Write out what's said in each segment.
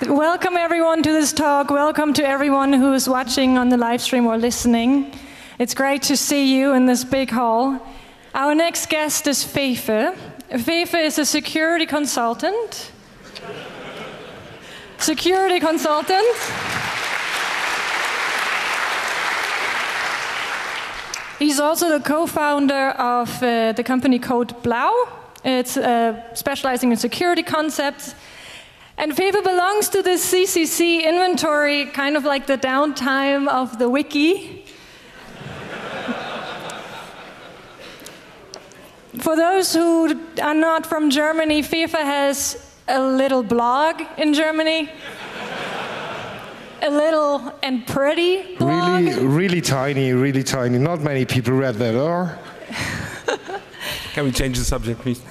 Welcome everyone to this talk. Welcome to everyone who is watching on the live stream or listening. It's great to see you in this big hall. Our next guest is Fefe. Fefe is a security consultant. He's also the co-founder of the company Code Blau. It's specializing in security concepts. And Fefe belongs to the CCC inventory, kind of like the downtime of the wiki. For those who are not from Germany, Fefe has a little blog in Germany. A little and pretty blog. Really tiny. Not many people read that, or? Can we change the subject, please?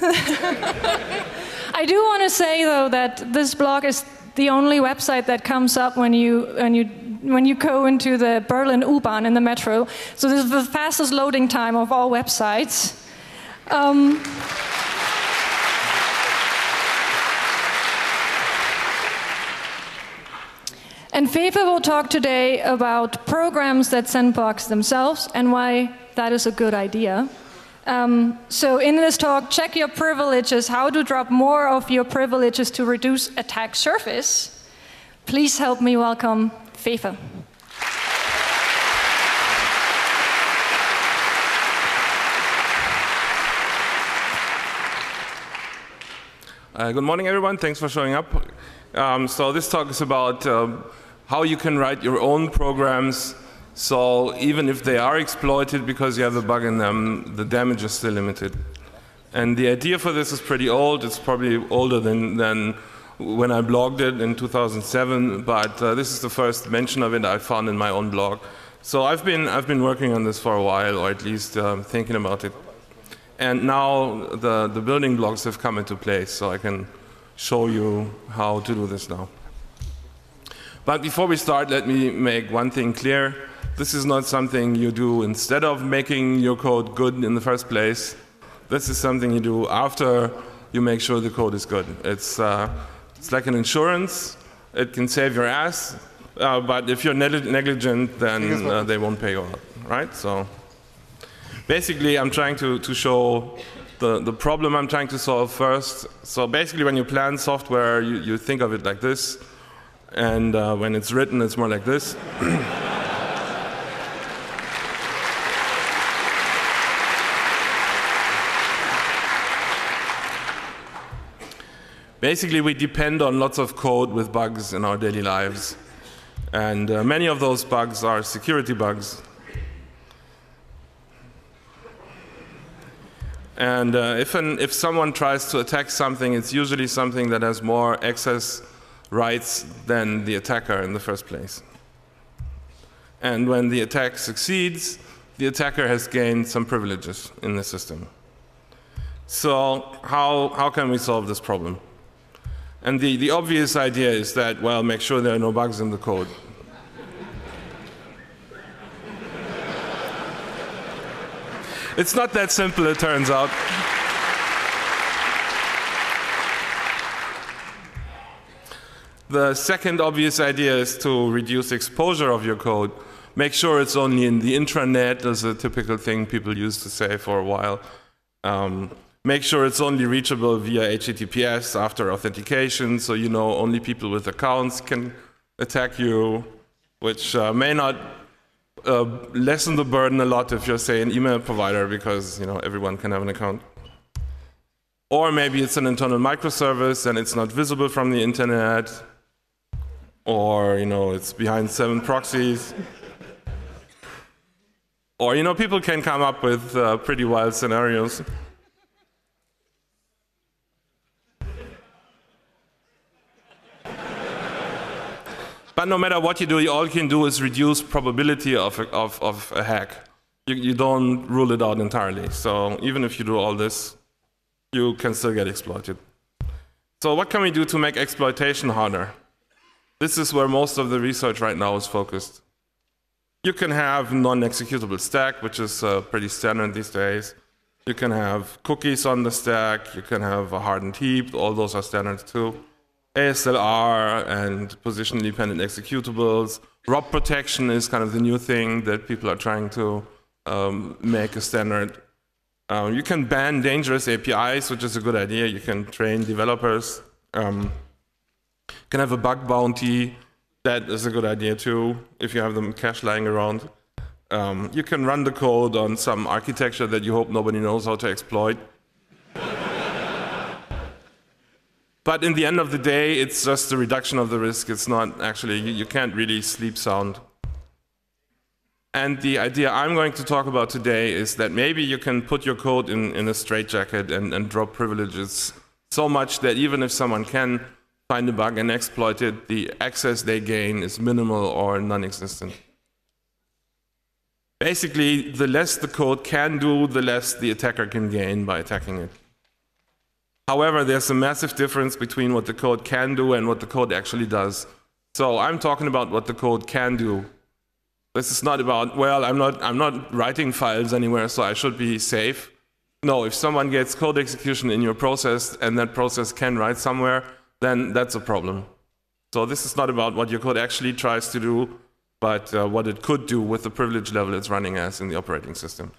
I do want to say, though, that this blog is the only website that comes up when you go into the Berlin U-Bahn in the metro. So this is the fastest loading time of all websites. And Fefe will talk today about programs that sandbox themselves and why that is a good idea. So in this talk, check your privileges, how to drop more of your privileges to reduce attack surface. Please help me welcome Fefe. Good morning, everyone. Thanks for showing up. So this talk is about how you can write your own programs, so even if they are exploited because you have a bug in them, the damage is still limited. And the idea for this is pretty old. It's probably older than when I blogged it in 2007, but this is the first mention of it I found in my own blog. So I've been working on this for a while, or at least thinking about it. And now the building blocks have come into place, so I can show you how to do this now. But before we start, let me make one thing clear. This is not something you do instead of making your code good in the first place. This is something you do after you make sure the code is good. It's like an insurance. It can save your ass, but if you're negligent, then they won't pay you out, right? So basically, I'm trying to show the problem I'm trying to solve first. So basically, when you plan software, you think of it like this. And when it's written, it's more like this. Basically, we depend on lots of code with bugs in our daily lives. And many of those bugs are security bugs. And if someone tries to attack something, it's usually something that has more access rights than the attacker in the first place. And when the attack succeeds, the attacker has gained some privileges in the system. So how can we solve this problem? And the obvious idea is that, well, make sure there are no bugs in the code. It's not that simple, it turns out. The second obvious idea is to reduce exposure of your code. Make sure it's only in the intranet, is a typical thing people used to say for a while. Make sure it's only reachable via HTTPS after authentication, so you know only people with accounts can attack you, which may not lessen the burden a lot if you're, say, an email provider, because everyone can have an account. Or maybe it's an internal microservice and it's not visible from the internet. Or it's behind 7 proxies. Or people can come up with pretty wild scenarios. But no matter what you do, all you can do is reduce probability of a hack. You don't rule it out entirely. So even if you do all this, you can still get exploited. So what can we do to make exploitation harder? This is where most of the research right now is focused. You can have non-executable stack, which is pretty standard these days. You can have cookies on the stack. You can have a hardened heap. All those are standard too. ASLR and position-independent executables. ROP protection is kind of the new thing that people are trying to make a standard. You can ban dangerous APIs, which is a good idea. You can train developers. You can have a bug bounty. That is a good idea too, if you have them cache lying around. You can run the code on some architecture that you hope nobody knows how to exploit. But in the end of the day, it's just a reduction of the risk. It's not actually, you can't really sleep sound. And the idea I'm going to talk about today is that maybe you can put your code in a straitjacket and drop privileges so much that even if someone can find a bug and exploit it, the access they gain is minimal or non-existent. Basically, the less the code can do, the less the attacker can gain by attacking it. However, there's a massive difference between what the code can do and what the code actually does. So I'm talking about what the code can do. This is not about, well, I'm not writing files anywhere, so I should be safe. No, if someone gets code execution in your process and that process can write somewhere, then that's a problem. So this is not about what your code actually tries to do, but what it could do with the privilege level it's running as in the operating system.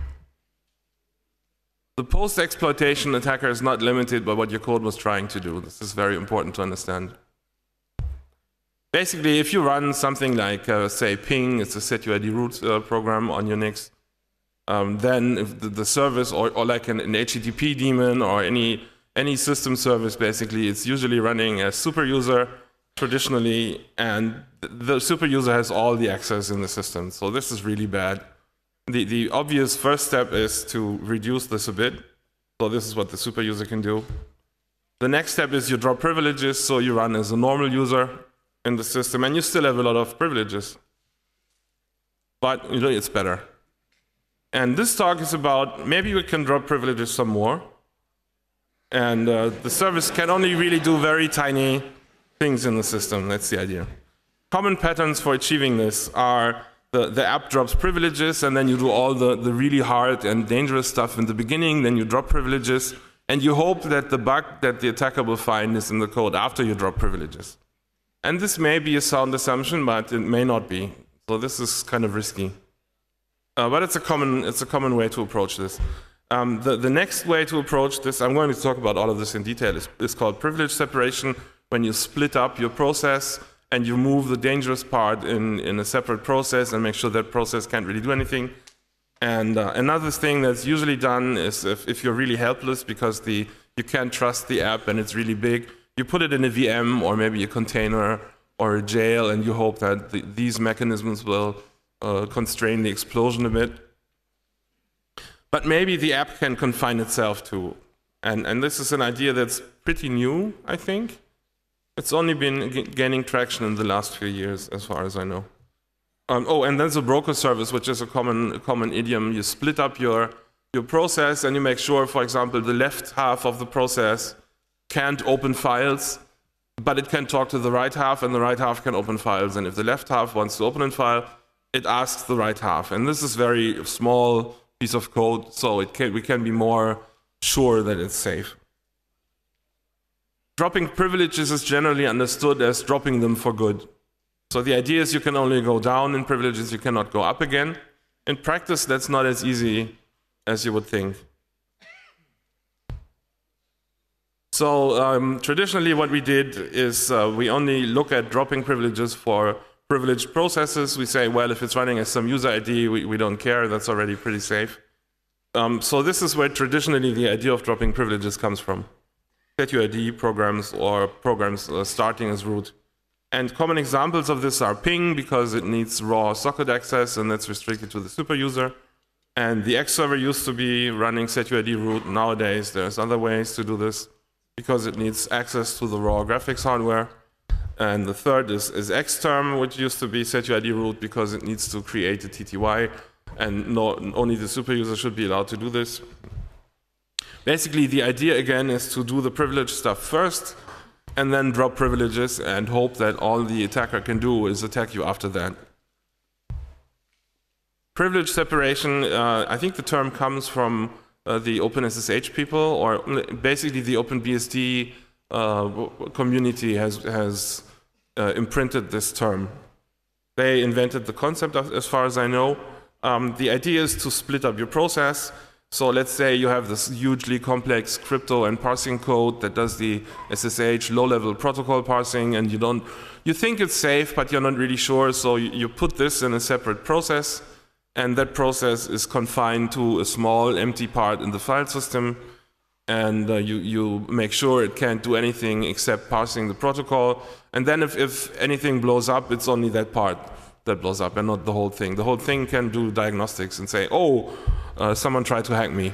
The post-exploitation attacker is not limited by what your code was trying to do. This is very important to understand. Basically, if you run something like, say, ping, it's a setuid root program on Unix, then if the service, or like an HTTP daemon or any system service, basically, it's usually running as super user traditionally, and the super user has all the access in the system. So this is really bad. The obvious first step is to reduce this a bit. So this is what the super user can do. The next step is you drop privileges, so you run as a normal user in the system, and you still have a lot of privileges. But you know, it's better. And this talk is about maybe we can drop privileges some more. And the service can only really do very tiny things in the system. That's the idea. Common patterns for achieving this are the app drops privileges, and then you do all the really hard and dangerous stuff in the beginning, then you drop privileges, and you hope that the bug that the attacker will find is in the code after you drop privileges. And this may be a sound assumption, but it may not be. So this is kind of risky. But it's a common way to approach this. The next way to approach this, I'm going to talk about all of this in detail, is called privilege separation, when you split up your process and you move the dangerous part in a separate process and make sure that process can't really do anything. And another thing that's usually done is if you're really helpless because you can't trust the app and it's really big, you put it in a VM or maybe a container or a jail, and you hope that these mechanisms will constrain the explosion a bit. But maybe the app can confine itself too. And this is an idea that's pretty new, I think. It's only been gaining traction in the last few years, as far as I know. And there's a broker service, which is a common idiom. You split up your process and you make sure, for example, the left half of the process can't open files, but it can talk to the right half, and the right half can open files. And if the left half wants to open a file, it asks the right half. And this is very small piece of code, so we can be more sure that it's safe. Dropping privileges is generally understood as dropping them for good. So the idea is you can only go down in privileges, you cannot go up again. In practice, that's not as easy as you would think. So traditionally what we did is we only look at dropping privileges for privileged processes. We say, well, if it's running as some user ID, we don't care, that's already pretty safe. So this is where traditionally the idea of dropping privileges comes from. setuid programs or programs starting as root. And common examples of this are ping, because it needs raw socket access and that's restricted to the super user. And the X server used to be running setuid root. Nowadays there's other ways to do this because it needs access to the raw graphics hardware. And the third is Xterm, which used to be setuid root because it needs to create a TTY, and only the super user should be allowed to do this. Basically, the idea again is to do the privilege stuff first and then drop privileges and hope that all the attacker can do is attack you after that. Privilege separation, I think the term comes from the OpenSSH people, or basically the OpenBSD community has imprinted this term. They invented the concept, as far as I know. The idea is to split up your process. So let's say you have this hugely complex crypto and parsing code that does the SSH low-level protocol parsing, and you think it's safe, but you're not really sure. So you put this in a separate process, and that process is confined to a small empty part in the file system, and you make sure it can't do anything except parsing the protocol. And then if anything blows up, it's only that part that blows up and not the whole thing. The whole thing can do diagnostics and say, oh, someone tried to hack me.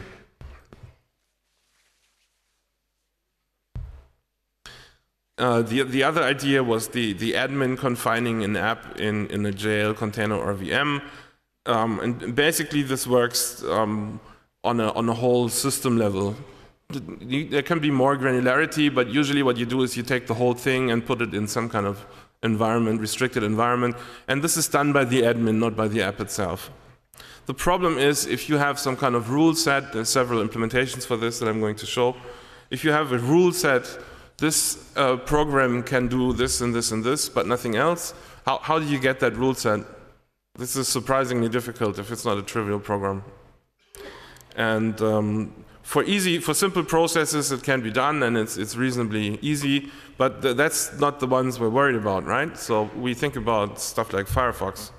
The other idea was the admin confining an app in a jail container or VM. And basically this works on a whole system level. There can be more granularity, but usually what you do is you take the whole thing and put it in some kind of environment, restricted environment, and this is done by the admin, not by the app itself. The problem is if you have some kind of rule set, there's several implementations for this that I'm going to show. If you have a rule set, this program can do this and this and this, but nothing else, how do you get that rule set? This is surprisingly difficult if it's not a trivial program. And for simple processes, it can be done, and it's reasonably easy, but that's not the ones we're worried about, right? So we think about stuff like Firefox.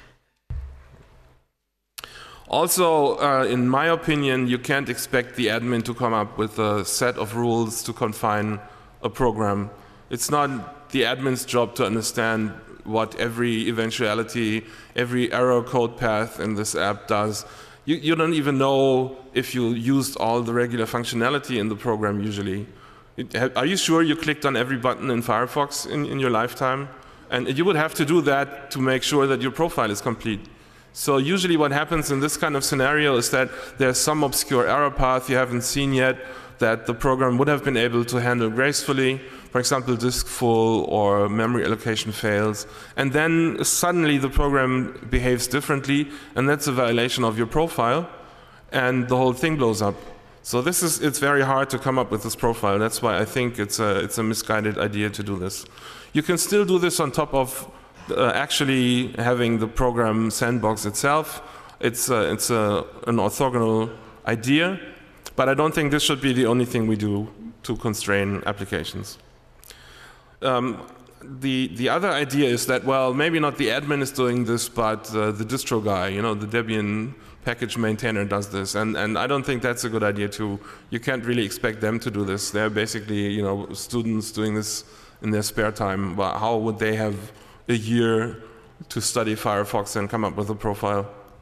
Also, in my opinion, you can't expect the admin to come up with a set of rules to confine a program. It's not the admin's job to understand what every eventuality, every error code path in this app does. You don't even know if you used all the regular functionality in the program usually. Are you sure you clicked on every button in Firefox in your lifetime? And you would have to do that to make sure that your profile is complete. So usually what happens in this kind of scenario is that there's some obscure error path you haven't seen yet that the program would have been able to handle gracefully. For example, disk full or memory allocation fails. And then suddenly the program behaves differently, and that's a violation of your profile, and the whole thing blows up. So it's very hard to come up with this profile. That's why I think it's a misguided idea to do this. You can still do this on top of actually having the program sandbox itself. It's an orthogonal idea, but I don't think this should be the only thing we do to constrain applications. The other idea is that, well, maybe not the admin is doing this, but the distro guy, the Debian package maintainer does this, and I don't think that's a good idea too. You can't really expect them to do this. They're basically, students doing this in their spare time. But how would they have a year to study Firefox and come up with a profile?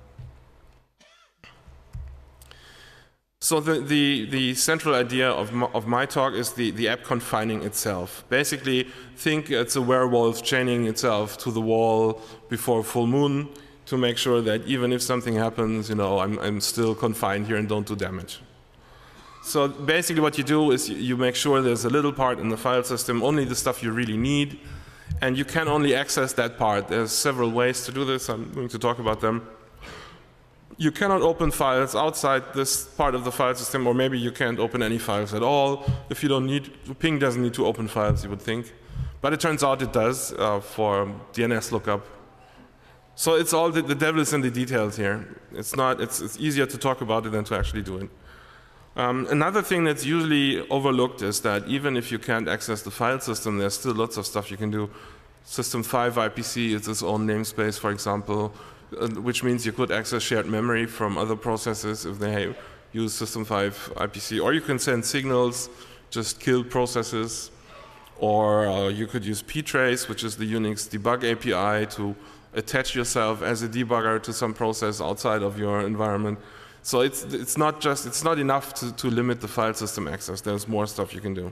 So the central idea of my talk is the app confining itself. Basically, think it's a werewolf chaining itself to the wall before full moon to make sure that even if something happens, I'm still confined here and don't do damage. So basically what you do is you make sure there's a little part in the file system, only the stuff you really need, and you can only access that part. There's several ways to do this. I'm going to talk about them. You cannot open files outside this part of the file system, or maybe you can't open any files at all. If you don't need, Ping doesn't need to open files, you would think. But it turns out it does for DNS lookup. So it's all the devil is in the details here. It's easier to talk about it than to actually do it. Another thing that's usually overlooked is that even if you can't access the file system, there's still lots of stuff you can do. System 5 IPC is its own namespace, for example, which means you could access shared memory from other processes if they use System 5 IPC. Or you can send signals, just kill processes. Or you could use ptrace, which is the Unix debug API, to attach yourself as a debugger to some process outside of your environment. So it's not enough to limit the file system access. There's more stuff you can do.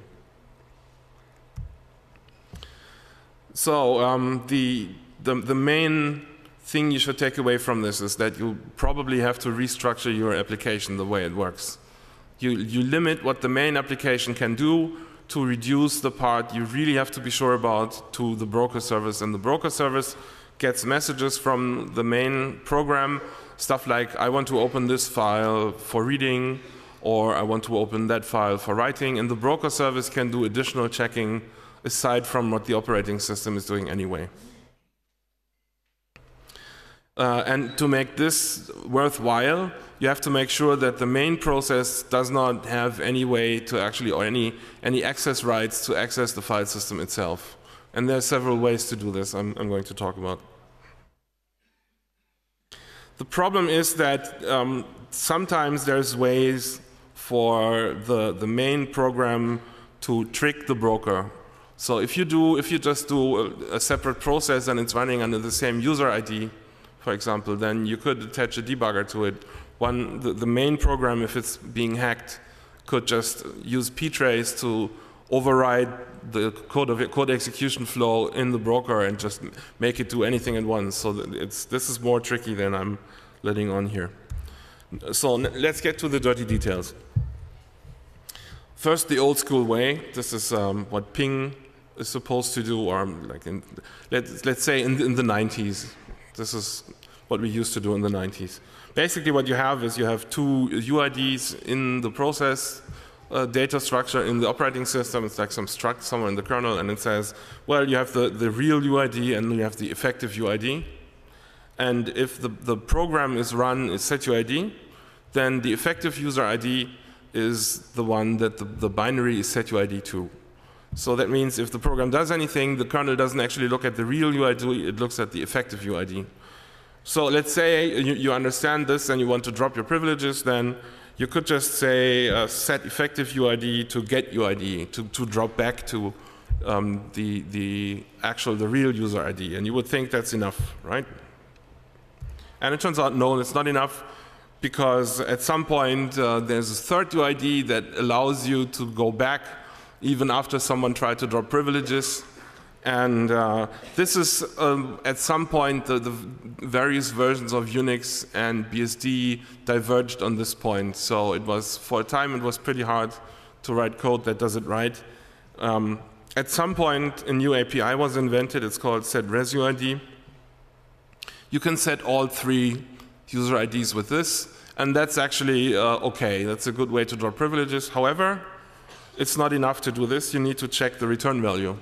So the main thing you should take away from this is that you probably have to restructure your application the way it works. You limit what the main application can do to reduce the part you really have to be sure about to the broker service, and the broker service gets messages from the main program, stuff like I want to open this file for reading, or I want to open that file for writing, and the broker service can do additional checking aside from what the operating system is doing anyway. And to make this worthwhile, you have to make sure that the main process does not have any way to actually, or any access rights to access the file system itself. And there are several ways to do this I'm going to talk about. The problem is that sometimes there's ways for the main program to trick the broker. So if you just do a separate process and it's running under the same user ID, for example, then you could attach a debugger to it. The main program, if it's being hacked, could just use ptrace to override the code execution flow in the broker and just make it do anything at once. So this is more tricky than I'm letting on here. So let's get to the dirty details. First, the old school way. This is what ping is supposed to do, or like let's say in the 90s. This is what we used to do in the 90s. Basically what you have is you have two UIDs in the process data structure in the operating system. It's like some struct somewhere in the kernel, and it says, well, you have the real UID and you have the effective UID. And if the program is run is setuid, then the effective user ID is the one that the binary is setuid to. So that means if the program does anything, the kernel doesn't actually look at the real UID, it looks at the effective UID. So let's say you understand this and you want to drop your privileges, then you could just say set effective UID to get UID, to drop back to the real user ID. And you would think that's enough, right? And it turns out, no, it's not enough, because at some point there's a third UID that allows you to go back even after someone tried to drop privileges. And this is, at some point, the various versions of Unix and BSD diverged on this point. So it was, for a time, it was pretty hard to write code that does it right. At some point, a new API was invented. It's called setResUID. You can set all three user IDs with this, and that's actually okay. That's a good way to drop privileges. However, it's not enough to do this. You need to check the return value.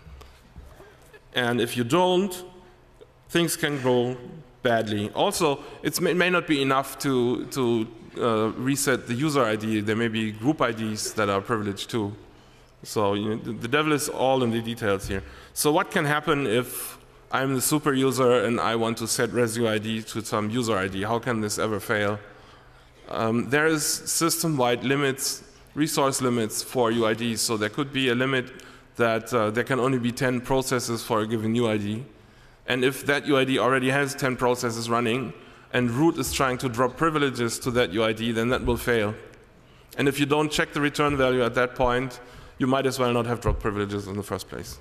And if you don't, things can go badly. Also, it may not be enough to reset the user ID. There may be group IDs that are privileged too. So the devil is all in the details here. So what can happen if I'm the super user and I want to set resUID to some user ID? How can this ever fail? There is system-wide limits, resource limits for UIDs. So there could be a limit that there can only be 10 processes for a given UID. And if that UID already has 10 processes running and root is trying to drop privileges to that UID, then that will fail. And if you don't check the return value at that point, you might as well not have dropped privileges in the first place.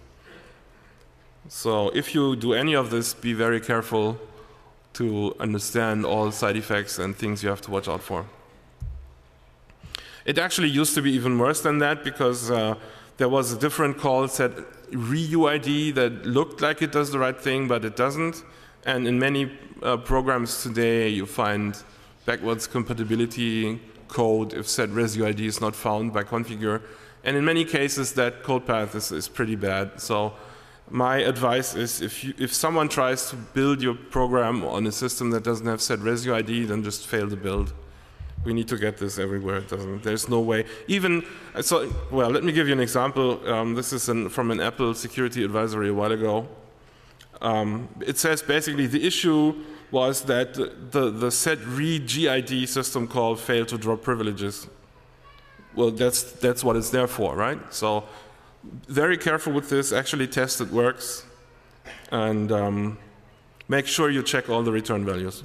So if you do any of this, be very careful to understand all side effects and things you have to watch out for. It actually used to be even worse than that, because there was a different call set ReUID that looked like it does the right thing, but it doesn't. And in many programs today, you find backwards compatibility code if set resUID is not found by configure. And in many cases, that code path is pretty bad. So my advice is, if someone tries to build your program on a system that doesn't have set resUID, then just fail the build. We need to get this everywhere. It doesn't. There's no way. Even so, well, let me give you an example. This is from an Apple security advisory a while ago. It says basically the issue was that the set regid system call failed to drop privileges. Well, that's what it's there for, right? So very careful with this. Actually test it works, and make sure you check all the return values.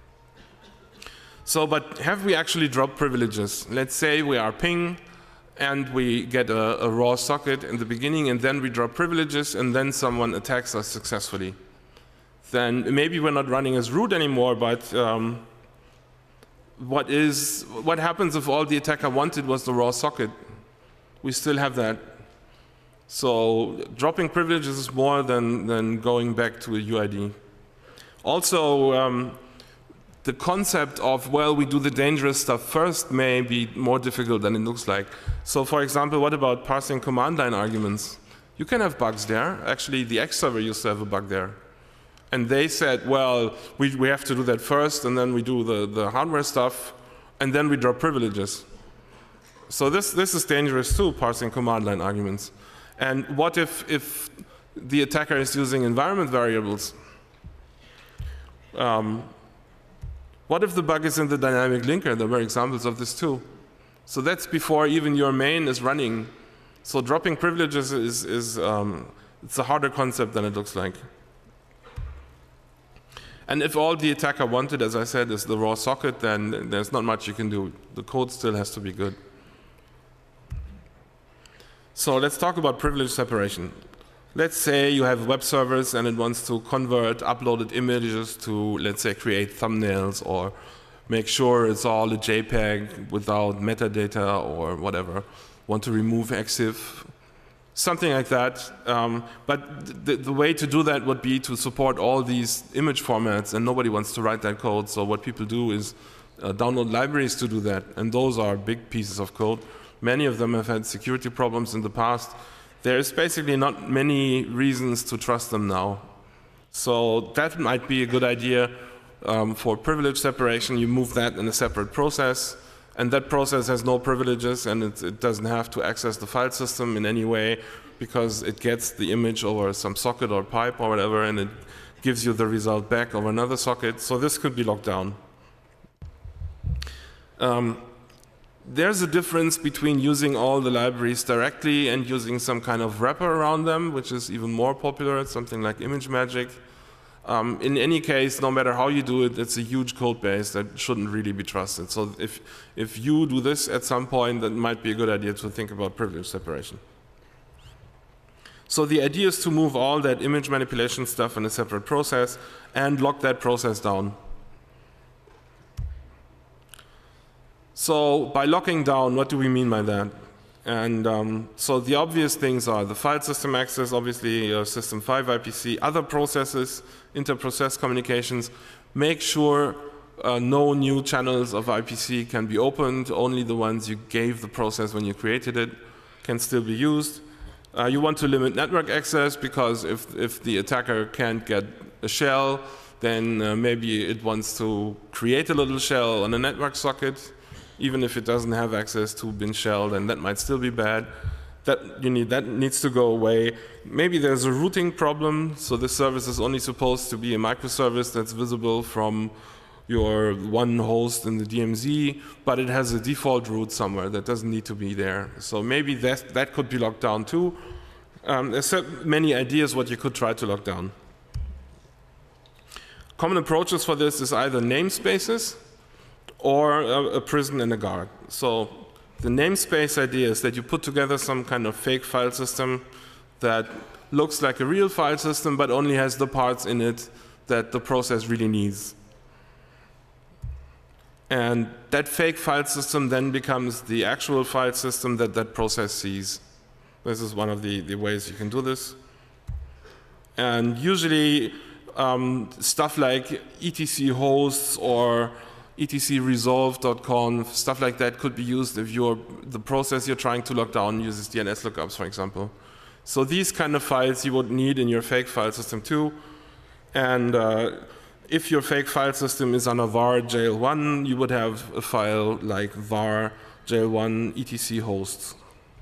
So, but have we actually dropped privileges? Let's say we are ping, and we get a raw socket in the beginning, and then we drop privileges, and then someone attacks us successfully. Then maybe we're not running as root anymore, but what happens if all the attacker wanted was the raw socket? We still have that. So dropping privileges is more than going back to a UID. Also, the concept of, well, we do the dangerous stuff first may be more difficult than it looks like. So for example, what about parsing command line arguments? You can have bugs there. Actually, the X server used to have a bug there. And they said, well, we have to do that first, and then we do the hardware stuff, and then we drop privileges. So this is dangerous too, parsing command line arguments. And what if the attacker is using environment variables? What if the bug is in the dynamic linker? There were examples of this too. So that's before even your main is running. So dropping privileges it's a harder concept than it looks like. And if all the attacker wanted, as I said, is the raw socket, then there's not much you can do. The code still has to be good. So let's talk about privilege separation. Let's say you have web servers and it wants to convert uploaded images to, let's say, create thumbnails or make sure it's all a JPEG without metadata or whatever. Want to remove EXIF, something like that. But the way to do that would be to support all these image formats, and nobody wants to write that code. So what people do is download libraries to do that, and those are big pieces of code. Many of them have had security problems in the past. There's basically not many reasons to trust them now. So that might be a good idea for privilege separation. You move that in a separate process, and that process has no privileges, and it doesn't have to access the file system in any way because it gets the image over some socket or pipe or whatever, and it gives you the result back over another socket. So this could be locked down. There's a difference between using all the libraries directly and using some kind of wrapper around them, which is even more popular. It's something like ImageMagick. In any case, no matter how you do it, it's a huge code base that shouldn't really be trusted. So if you do this at some point, that might be a good idea to think about privilege separation. So the idea is to move all that image manipulation stuff in a separate process and lock that process down. So by locking down, what do we mean by that? And so the obvious things are the file system access, obviously System 5 IPC, other processes, inter-process communications. Make sure no new channels of IPC can be opened. Only the ones you gave the process when you created it can still be used. You want to limit network access because if the attacker can't get a shell, then maybe it wants to create a little shell on a network socket. Even if it doesn't have access to bin shell, then that might still be bad. That needs to go away. Maybe there's a routing problem, so this service is only supposed to be a microservice that's visible from your one host in the DMZ, but it has a default route somewhere that doesn't need to be there. So maybe that could be locked down too. There's many ideas what you could try to lock down. Common approaches for this is either namespaces or a prison and a guard. So the namespace idea is that you put together some kind of fake file system that looks like a real file system but only has the parts in it that the process really needs. And that fake file system then becomes the actual file system that that process sees. This is one of the ways you can do this. And usually stuff like etc hosts or etcresolve.conf, stuff like that could be used if the process you're trying to lock down uses DNS lookups, for example. So these kind of files you would need in your fake file system too. And if your fake file system is on a var jail1, you would have a file like var jail1 etc hosts.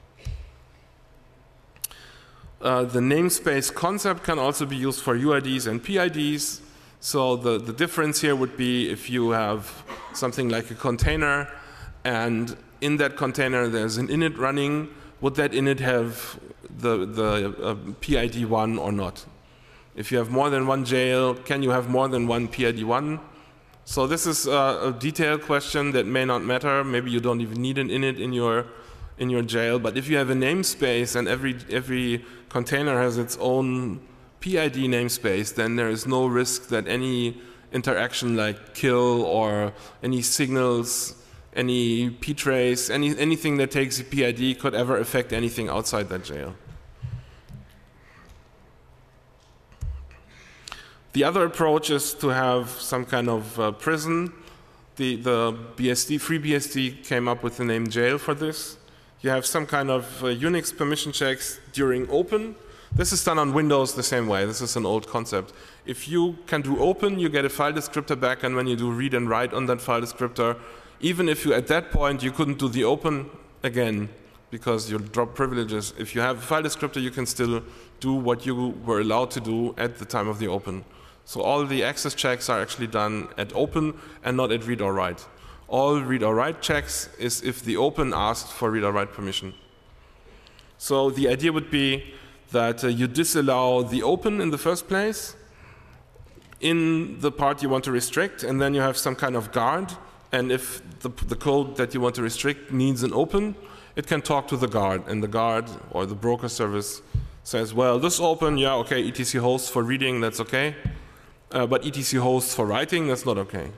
The namespace concept can also be used for UIDs and PIDs. So the difference here would be if you have something like a container and in that container there's an init running, would that init have the PID1 or not? If you have more than one jail, can you have more than one PID1? So this is a detailed question that may not matter. Maybe you don't even need an init in your jail, but if you have a namespace and every container has its own PID namespace, then there is no risk that any interaction like kill or any signals, any ptrace, anything that takes a PID could ever affect anything outside that jail. The other approach is to have some kind of prison. The BSD, FreeBSD came up with the name jail for this. You have some kind of Unix permission checks during open. This is done on Windows the same way. This is an old concept. If you can do open, you get a file descriptor back, and when you do read and write on that file descriptor, even if you at that point you couldn't do the open again because you drop privileges, if you have a file descriptor, you can still do what you were allowed to do at the time of the open. So all the access checks are actually done at open and not at read or write. All read or write checks is if the open asked for read or write permission. So the idea would be that you disallow the open in the first place in the part you want to restrict, and then you have some kind of guard, and if the code that you want to restrict needs an open, it can talk to the guard, and the guard or the broker service says, well, this open, yeah, okay, etc host for reading, that's okay, but etc host for writing, that's not okay.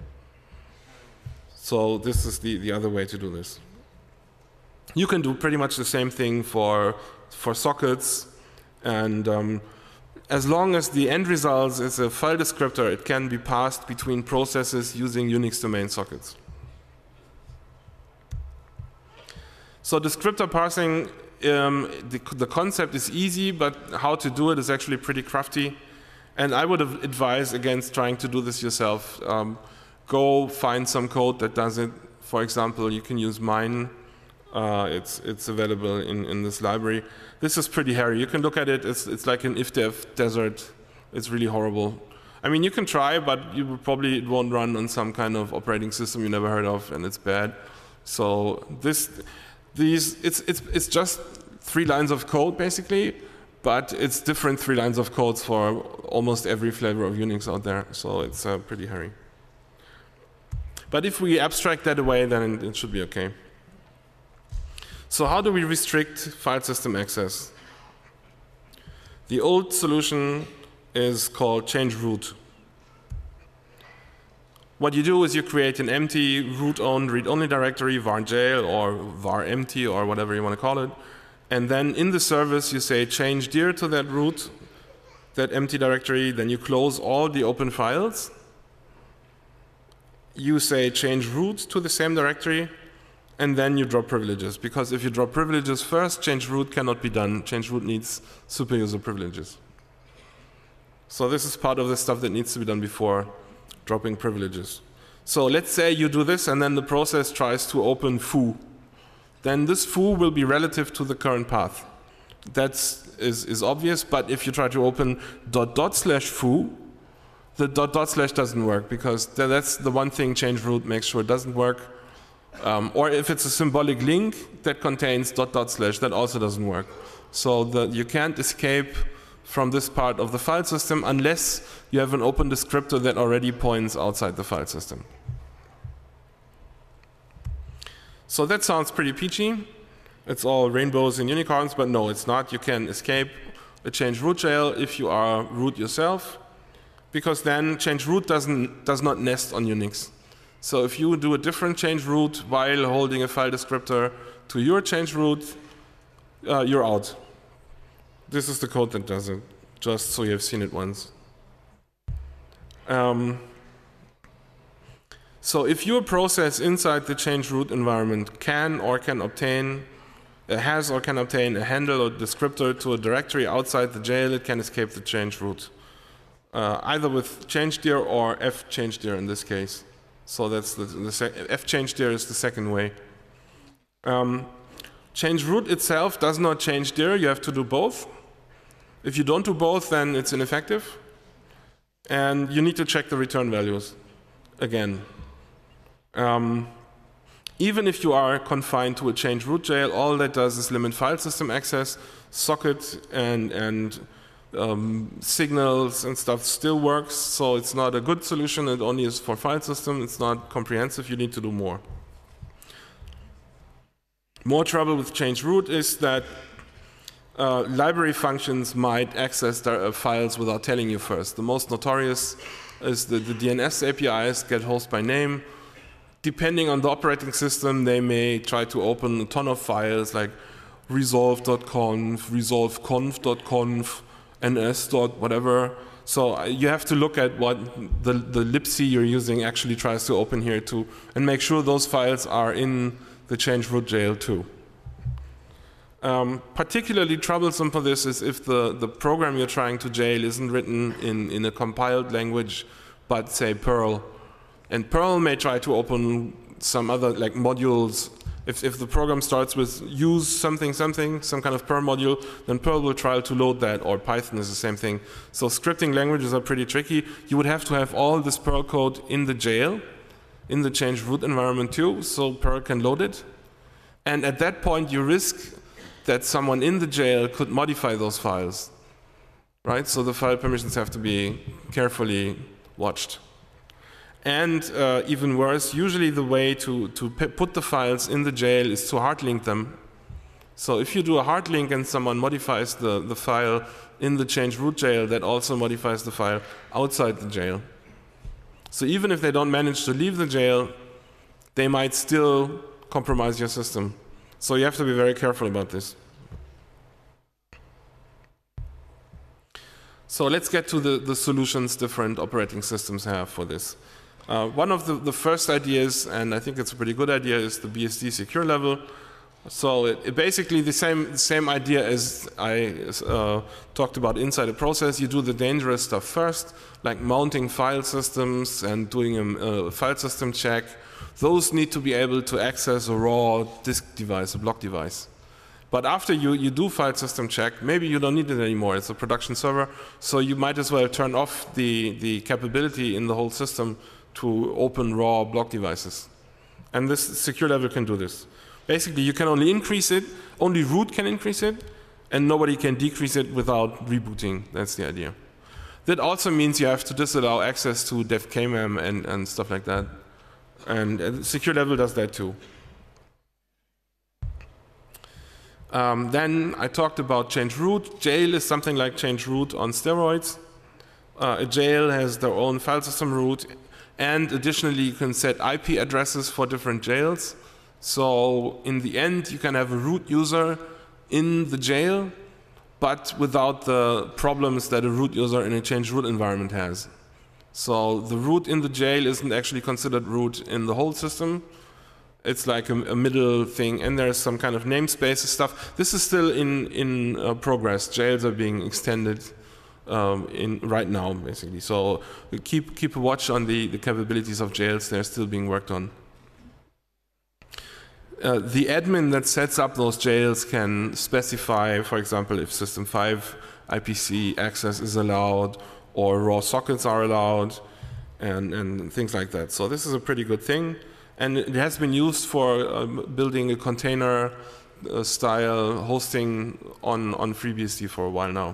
So this is the other way to do this. You can do pretty much the same thing for sockets, and as long as the end result is a file descriptor, it can be passed between processes using Unix domain sockets. So descriptor parsing, the concept is easy, but how to do it is actually pretty crafty. And I would advise against trying to do this yourself. Go find some code that does it. For example, you can use mine. It's available in this library. This is pretty hairy. You can look at it. It's like an if-dev desert. It's really horrible. I mean, you can try, but it won't run on some kind of operating system you never heard of, and it's bad. So it's just 3 lines of code basically, but it's different 3 lines of codes for almost every flavor of Unix out there. So it's pretty hairy. But if we abstract that away, then it should be okay. So how do we restrict file system access? The old solution is called change root. What you do is you create an empty root-owned read-only directory, var jail or var empty or whatever you want to call it. And then in the service you say change dir to that root, that empty directory. Then you close all the open files. You say change root to the same directory. And then you drop privileges, because if you drop privileges first, change root cannot be done. Change root needs super user privileges. So this is part of the stuff that needs to be done before dropping privileges. So let's say you do this, and then the process tries to open foo. Then this foo will be relative to the current path. That is obvious, but if you try to open /foo, the // doesn't work, because that's the one thing change root makes sure it doesn't work. Or if it's a symbolic link that contains // that also doesn't work. So you can't escape from this part of the file system unless you have an open descriptor that already points outside the file system. So that sounds pretty peachy. It's all rainbows and unicorns, but no, it's not. You can escape a change root jail if you are root yourself, because then change root does not nest on Unix. So if you do a different change root while holding a file descriptor to your change root, you're out. This is the code that does it, just so you have seen it once. So if your process inside the change root environment has or can obtain a handle or descriptor to a directory outside the jail, it can escape the change root, either with change-dir or f-change-dir in this case. So that's the f-change-dir is the second way. Change root itself does not change dir. You have to do both. If you don't do both, then it's ineffective. And you need to check the return values again. Even if you are confined to a change root jail, all that does is limit file system access. Socket and signals and stuff still works, so it's not a good solution. It only is for file system. It's not comprehensive. You need to do more. More trouble with change root is that library functions might access their files without telling you first. The most notorious is the DNS APIs get host by name. Depending on the operating system, they may try to open a ton of files like resolve.conf, resolveconf.conf, ns. whatever. So you have to look at what the libc you're using actually tries to open here too, and make sure those files are in the change root jail too. Particularly troublesome for this is if the program you're trying to jail isn't written in a compiled language, but say Perl. And Perl may try to open some other like modules. If the program starts with use something, some kind of Perl module, then Perl will try to load that, or Python is the same thing. So scripting languages are pretty tricky. You would have to have all this Perl code in the jail, in the change root environment too, so Perl can load it. And at that point you risk that someone in the jail could modify those files, right? So the file permissions have to be carefully watched. And even worse, usually the way to put the files in the jail is to hard link them. So if you do a hard link and someone modifies the file in the change root jail, that also modifies the file outside the jail. So even if they don't manage to leave the jail, they might still compromise your system. So you have to be very careful about this. So let's get to the solutions different operating systems have for this. One of the first ideas, and I think it's a pretty good idea, is the BSD secure level. So it basically the same idea as I talked about inside a process. You do the dangerous stuff first, like mounting file systems and doing a file system check. Those need to be able to access a raw disk device, a block device. But after you do file system check, maybe you don't need it anymore. It's a production server, so you might as well turn off the capability in the whole system to open raw block devices. And this secure level can do this. Basically, you can only increase it, only root can increase it, and nobody can decrease it without rebooting. That's the idea. That also means you have to disallow access to dev-kmem and stuff like that. And secure level does that too. Then I talked about change root. Jail is something like change root on steroids. A jail has their own file system root, and additionally you can set IP addresses for different jails. So in the end you can have a root user in the jail, but without the problems that a root user in a change root environment has. So the root in the jail isn't actually considered root in the whole system. It's like a middle thing, and there's some kind of namespace stuff. This is still in progress. Jails are being extended right now, basically. So keep a watch on the capabilities of jails. They're still being worked on. The admin that sets up those jails can specify, for example, if System 5 IPC access is allowed, or raw sockets are allowed, and things like that. So this is a pretty good thing. And it has been used for building a container style hosting on FreeBSD for a while now.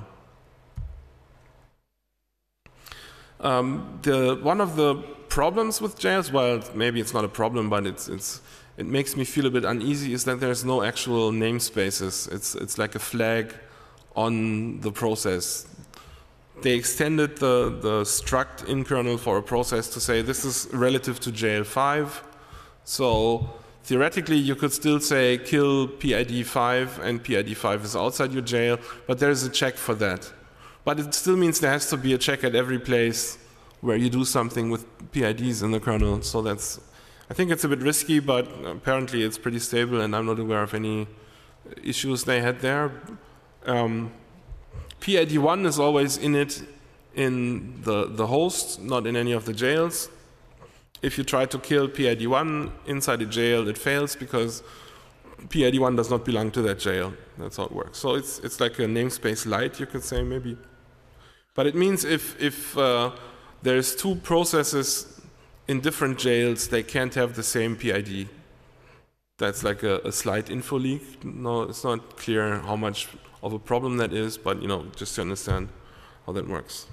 One of the problems with jails, well, maybe it's not a problem, but it makes me feel a bit uneasy, is that there's no actual namespaces. It's like a flag on the process. They extended the struct in kernel for a process to say this is relative to jail 5. So theoretically you could still say kill PID 5 and PID 5 is outside your jail, but there is a check for that. But it still means there has to be a check at every place where you do something with PIDs in the kernel. So that's, I think it's a bit risky, but apparently it's pretty stable and I'm not aware of any issues they had there. PID1 is always in it in the host, not in any of the jails. If you try to kill PID1 inside a jail, it fails because PID1 does not belong to that jail. That's how it works. So it's like a namespace light, you could say, maybe. But it means if there's two processes in different jails, they can't have the same PID. That's like a slight info leak. No, it's not clear how much of a problem that is, but just to understand how that works.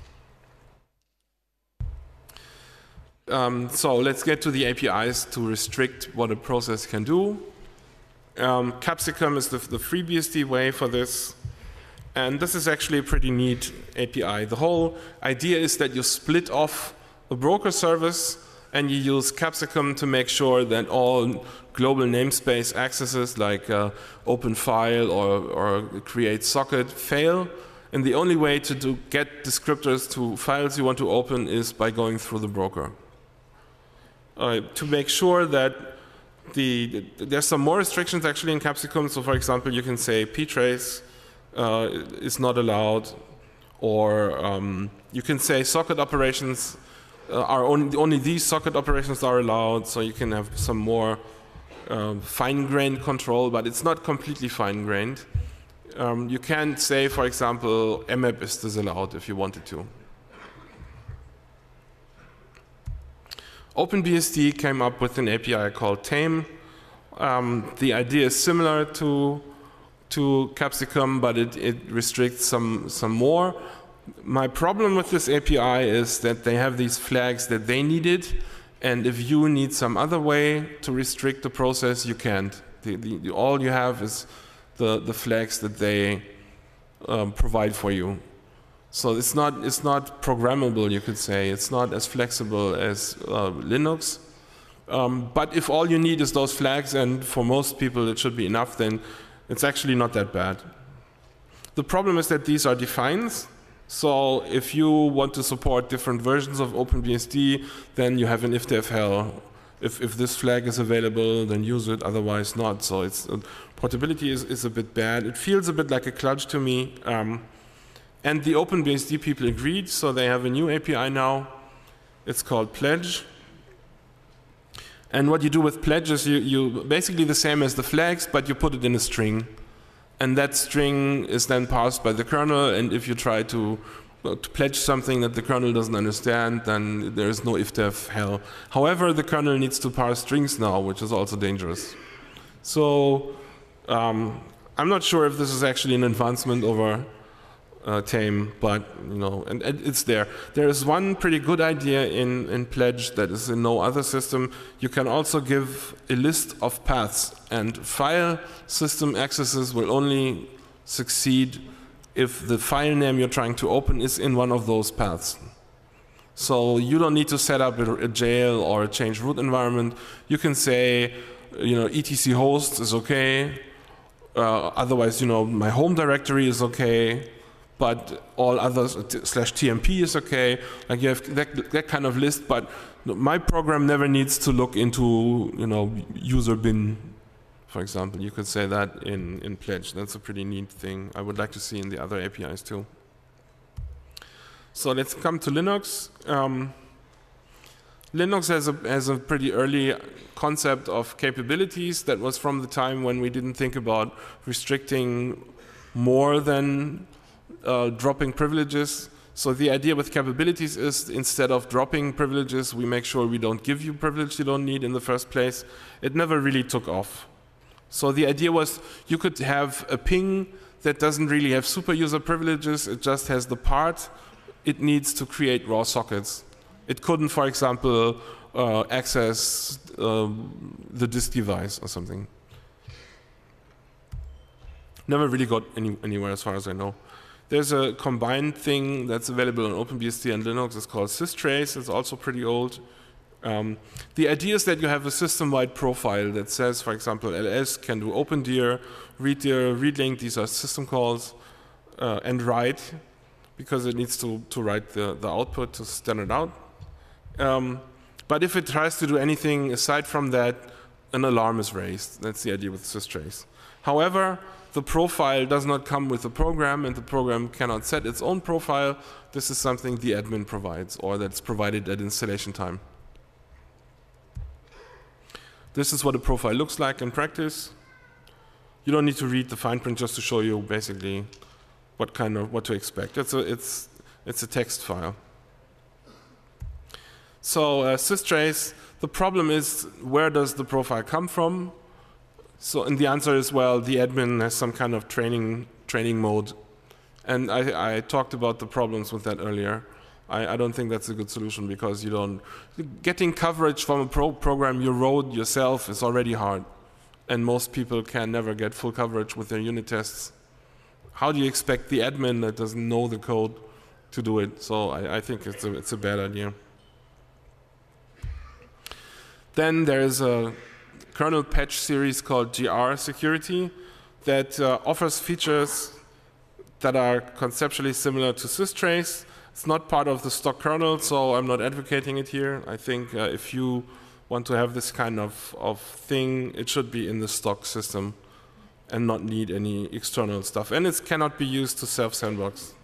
So let's get to the APIs to restrict what a process can do. Capsicum is the FreeBSD way for this, and this is actually a pretty neat API. The whole idea is that you split off a broker service and you use Capsicum to make sure that all global namespace accesses like open file or create socket fail, And the only way to get descriptors to files you want to open is by going through the broker. To make sure that there's some more restrictions actually in Capsicum. So for example, you can say ptrace is not allowed, or you can say socket operations are only these socket operations are allowed. So you can have some more fine-grained control, but it's not completely fine-grained. You can say, for example, mmap is disallowed if you wanted to. OpenBSD came up with an API called Tame. The idea is similar to Capsicum, but it restricts some more. My problem with this API is that they have these flags that they needed, and if you need some other way to restrict the process, you can't. All you have is the flags that they provide for you. So it's not programmable, you could say. It's not as flexible as Linux. But if all you need is those flags, and for most people it should be enough, then it's actually not that bad. The problem is that these are defines. So if you want to support different versions of OpenBSD, then you have an ifdefhell. If this flag is available, then use it, otherwise not. So portability is a bit bad. It feels a bit like a kludge to me. And the OpenBSD people agreed, so they have a new API now. It's called Pledge. And what you do with Pledge is you basically the same as the flags, but you put it in a string. And that string is then parsed by the kernel, and if you try to pledge something that the kernel doesn't understand, then there is no ifdefhell. However, the kernel needs to parse strings now, which is also dangerous. So I'm not sure if this is actually an advancement over Tame, but and it's there. There is one pretty good idea in Pledge that is in no other system. You can also give a list of paths, and file system accesses will only succeed if the file name you're trying to open is in one of those paths. So you don't need to set up a jail or a change root environment. You can say, etc host is okay. Otherwise, my home directory is okay. But all others /tmp is okay. Like you have that kind of list, but my program never needs to look into user bin, for example. You could say that in Pledge. That's a pretty neat thing. I would like to see in the other APIs too. So let's come to Linux. Linux has a pretty early concept of capabilities that was from the time when we didn't think about restricting more than dropping privileges. So the idea with capabilities is instead of dropping privileges, we make sure we don't give you privilege you don't need in the first place. It never really took off. So the idea was you could have a ping that doesn't really have super user privileges. It just has the part it needs to create raw sockets. It couldn't, for example, access the disk device or something. Never really got anywhere as far as I know. There's a combined thing that's available on OpenBSD and Linux. It's called systrace. It's also pretty old. The idea is that you have a system-wide profile that says, for example, ls can do opendir, readdir, readlink. These are system calls, and write, because it needs to write the output to standard out. But if it tries to do anything aside from that, an alarm is raised. That's the idea with systrace. However, the profile does not come with the program, and the program cannot set its own profile. This is something the admin provides, or that's provided at installation time. This is what a profile looks like in practice. You don't need to read the fine print just to show you basically what to expect. It's a text file. So systrace, the problem is, where does the profile come from? So, and the answer is, well, the admin has some kind of training mode. And I talked about the problems with that earlier. I don't think that's a good solution, because getting coverage from a program you wrote yourself is already hard. And most people can never get full coverage with their unit tests. How do you expect the admin that doesn't know the code to do it? So I think it's a bad idea. Then there is a kernel patch series called GR Security that offers features that are conceptually similar to systrace. It's not part of the stock kernel, so I'm not advocating it here. I think if you want to have this kind of thing, it should be in the stock system and not need any external stuff. And it cannot be used to self-sandbox.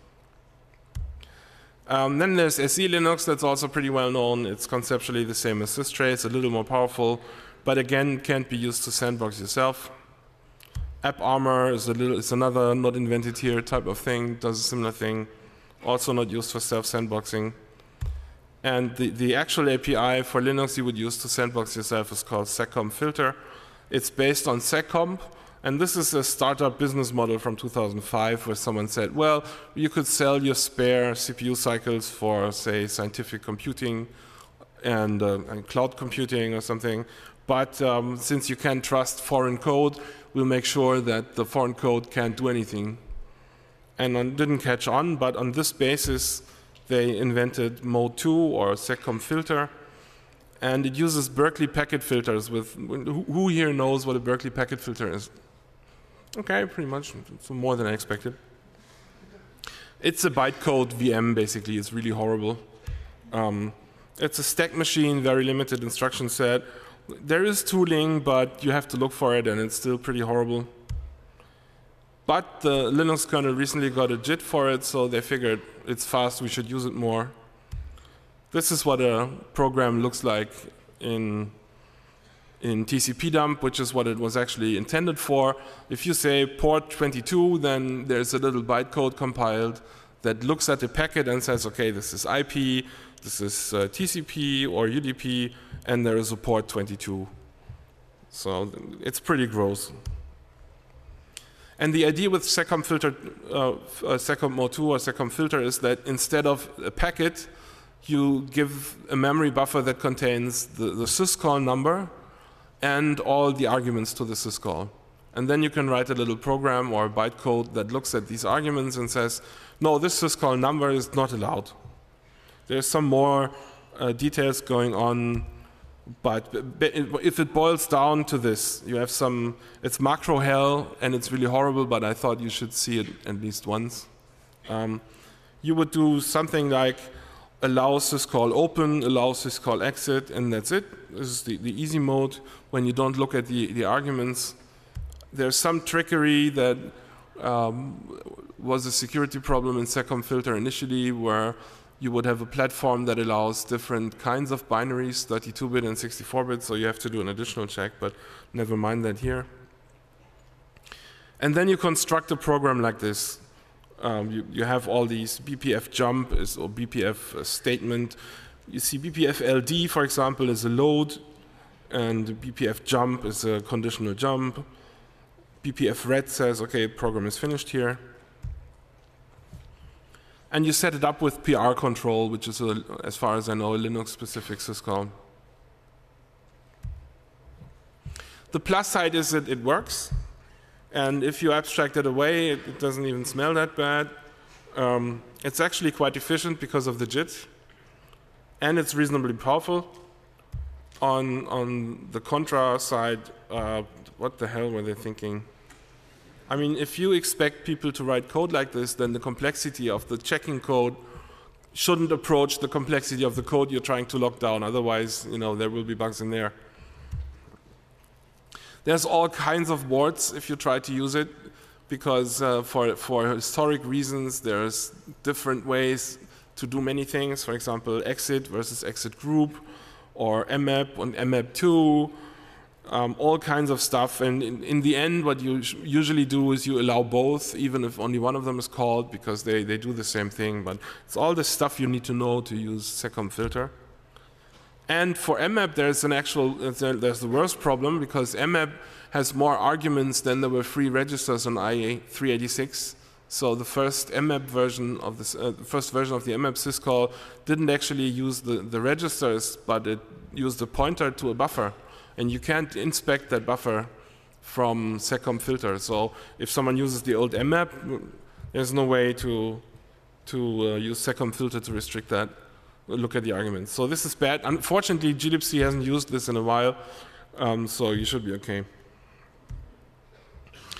Then there's SE Linux, that's also pretty well known. It's conceptually the same as systrace, a little more powerful, but again, can't be used to sandbox yourself. AppArmor is another not invented here type of thing, does a similar thing, also not used for self-sandboxing. And the actual API for Linux you would use to sandbox yourself is called seccomp-filter. It's based on seccomp, and this is a startup business model from 2005 where someone said, well, you could sell your spare CPU cycles for, say, scientific computing and cloud computing or something. But since you can't trust foreign code, we'll make sure that the foreign code can't do anything. And didn't catch on, but on this basis, they invented Mode 2 or seccomp-filter. And it uses Berkeley packet filters. Who here knows what a Berkeley packet filter is? Okay, pretty much. It's more than I expected. It's a bytecode VM, basically. It's really horrible. It's a stack machine, very limited instruction set. There is tooling, but you have to look for it, and it's still pretty horrible. But the Linux kernel recently got a JIT for it, so they figured it's fast, we should use it more. This is what a program looks like in TCP dump, which is what it was actually intended for. If you say port 22, then there's a little bytecode compiled that looks at the packet and says, okay, this is IP, this is TCP or UDP, and there is a port 22. So it's pretty gross. And the idea with seccomp-filter, seccomp mode 2 or seccomp-filter is that instead of a packet, you give a memory buffer that contains the syscall number and all the arguments to the syscall. And then you can write a little program or bytecode that looks at these arguments and says, no, this syscall number is not allowed. There's some more details going on, but if it boils down to this, you have it's macro hell and it's really horrible, but I thought you should see it at least once. You would do something like allow syscall open, allow syscall exit, and that's it. This is the easy mode when you don't look at the arguments. There's some trickery that was a security problem in seccomp-filter initially, where you would have a platform that allows different kinds of binaries, 32-bit and 64-bit, so you have to do an additional check, but never mind that here. And then you construct a program like this. You have all these BPF jump or BPF statement. You see BPF LD, for example, is a load, and BPF jump is a conditional jump. BPF red says, okay, program is finished here. And you set it up with PR control, which is, as far as I know, a Linux-specific syscall. The plus side is that it works. And if you abstract it away, it doesn't even smell that bad. It's actually quite efficient because of the JIT. And it's reasonably powerful. On the Contra side, what the hell were they thinking? I mean, if you expect people to write code like this, then the complexity of the checking code shouldn't approach the complexity of the code you're trying to lock down. Otherwise, there will be bugs in there. There's all kinds of warts if you try to use it, because for historic reasons, there's different ways to do many things. For example, exit versus exit group, or mmap and mmap2. All kinds of stuff, and in the end what you usually do is you allow both, even if only one of them is called, because they do the same thing, but it's all the stuff you need to know to use seccomp-filter. And for mmap there's the worst problem, because mmap has more arguments than there were free registers on IA386. So the first mmap version of the first version of the mmap syscall didn't actually use the registers, but it used a pointer to a buffer. And you can't inspect that buffer from seccomp-filter. So if someone uses the old mmap, there's no way to use seccomp-filter to restrict that. Look at the arguments. So this is bad. Unfortunately, glibc hasn't used this in a while, so you should be okay.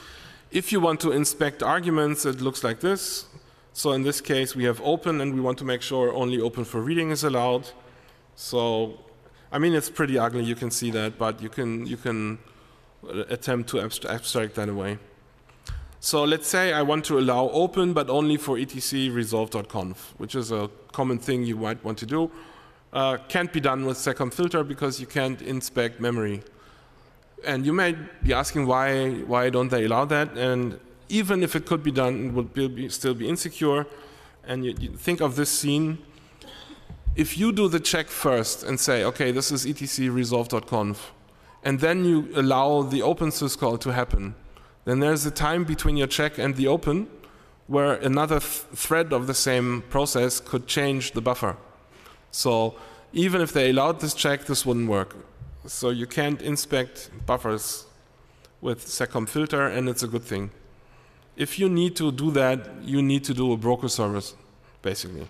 If you want to inspect arguments, it looks like this. So in this case, we have open, and we want to make sure only open for reading is allowed. So, I mean, it's pretty ugly, you can see that, but you can attempt to abstract that away. So let's say I want to allow open, but only for etc resolve.conf, which is a common thing you might want to do. Can't be done with seccomfilter because you can't inspect memory. And you may be asking why don't they allow that? And even if it could be done, it would still be insecure. And you think of this scene. If you do the check first and say, okay, this is etc resolve.conf, and then you allow the open syscall to happen, then there's a time between your check and the open where another thread of the same process could change the buffer. So even if they allowed this check, this wouldn't work. So you can't inspect buffers with seccomfilter, and it's a good thing. If you need to do that, you need to do a broker service, basically.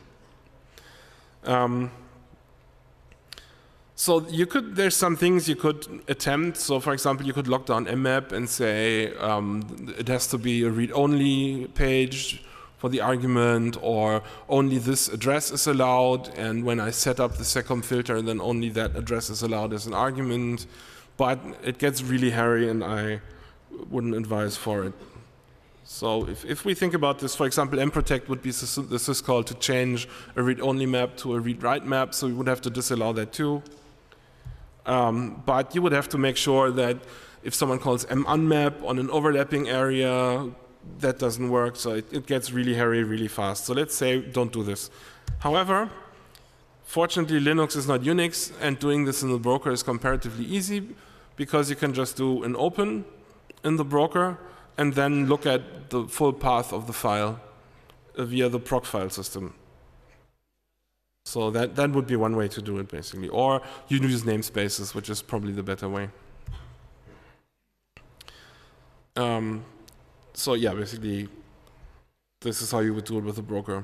So there's some things you could attempt. So for example, you could lock down mmap and say it has to be a read-only page for the argument, or only this address is allowed, and when I set up the seccomfilter, then only that address is allowed as an argument. But it gets really hairy, and I wouldn't advise for it. So if we think about this, for example, mprotect would be the syscall to change a read-only map to a read-write map, so we would have to disallow that too. But you would have to make sure that if someone calls munmap on an overlapping area, that doesn't work, so it gets really hairy really fast. So let's say don't do this. However, fortunately Linux is not Unix, and doing this in the broker is comparatively easy because you can just do an open in the broker and then look at the full path of the file via the proc file system. So that would be one way to do it, basically. Or you use namespaces, which is probably the better way. So yeah, basically, this is how you would do it with a broker.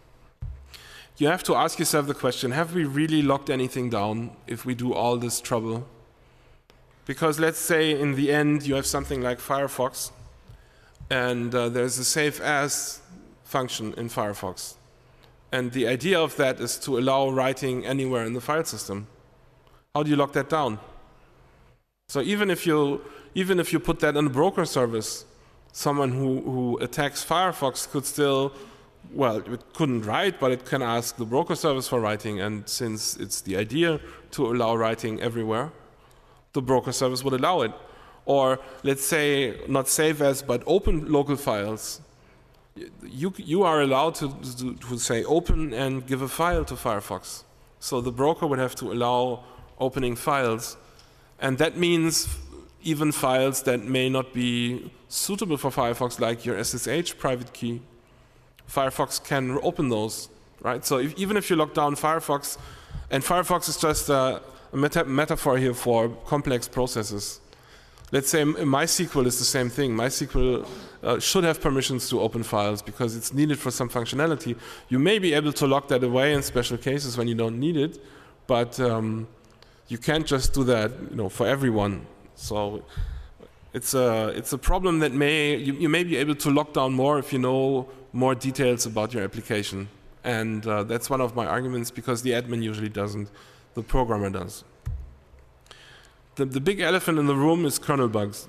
You have to ask yourself the question, have we really locked anything down if we do all this trouble? Because let's say in the end you have something like Firefox, and there's a save as function in Firefox. And the idea of that is to allow writing anywhere in the file system. How do you lock that down? So even if you put that in a broker service, someone who attacks Firefox could still, well, it couldn't write, but it can ask the broker service for writing. And since it's the idea to allow writing everywhere, the broker service would allow it. Or let's say not save as, but open local files. You are allowed to say open and give a file to Firefox. So the broker would have to allow opening files. And that means even files that may not be suitable for Firefox, like your SSH private key, Firefox can open those, right? So even if you lock down Firefox, and Firefox is just a metaphor here for complex processes. Let's say MySQL is the same thing. MySQL should have permissions to open files because it's needed for some functionality. You may be able to lock that away in special cases when you don't need it, but you can't just do that, for everyone. So it's a problem that you may be able to lock down more if you know more details about your application. And that's one of my arguments, because the admin usually doesn't, the programmer does. The big elephant in the room is kernel bugs.